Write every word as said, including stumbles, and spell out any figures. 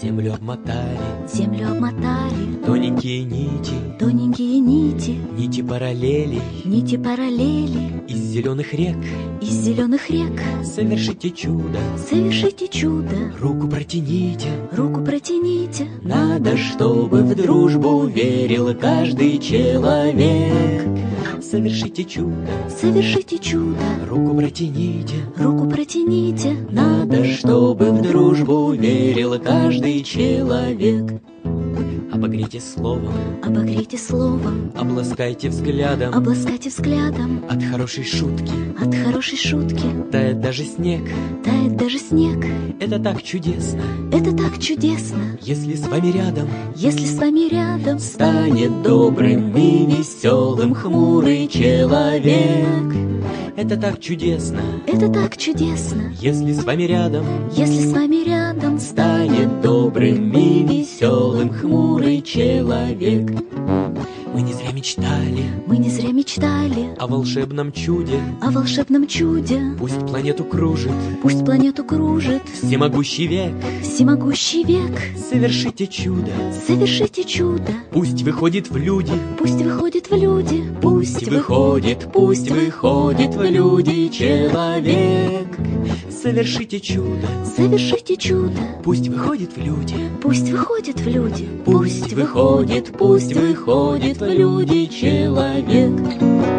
Землю обмотали, землю обмотали тоненькие нити, тоненькие нити, нити параллелей, нити параллели из зеленых рек. из зеленых рек. Совершите чудо, Совершите чудо, руку протяните. руку протяните. Надо, чтобы в дружбу верил каждый человек. Совершите чудо, Совершите чудо, руку протяните. руку протяните. Надо, чтобы в дружбу верил каждый человек. Обогрейте словом, Обогрейте словом, обласкайте взглядом. обласкайте взглядом. От хорошей шутки От хорошей шутки тает даже снег. тает даже снег. Это так чудесно, Это так чудесно, если с вами рядом если с вами рядом станет добрым и веселым хмурый человек. Это так чудесно, Это так чудесно, если с вами рядом если с вами рядом станет добрым и веселым хмурый человек. Мы не зря мечтали Мы не зря мечтали о волшебном чуде. о волшебном чуде. Пусть планету кружит Пусть планету кружит всемогущий век. всемогущий век. Совершите чудо, Совершите чудо, пусть выходит в люди. пусть выходит в люди. Пусть выходит, пусть выходит в люди человек. Совершите чудо, Совершите чудо, пусть выходит в люди. пусть выходит в люди. Пусть выходит, пусть выходит в люди человек.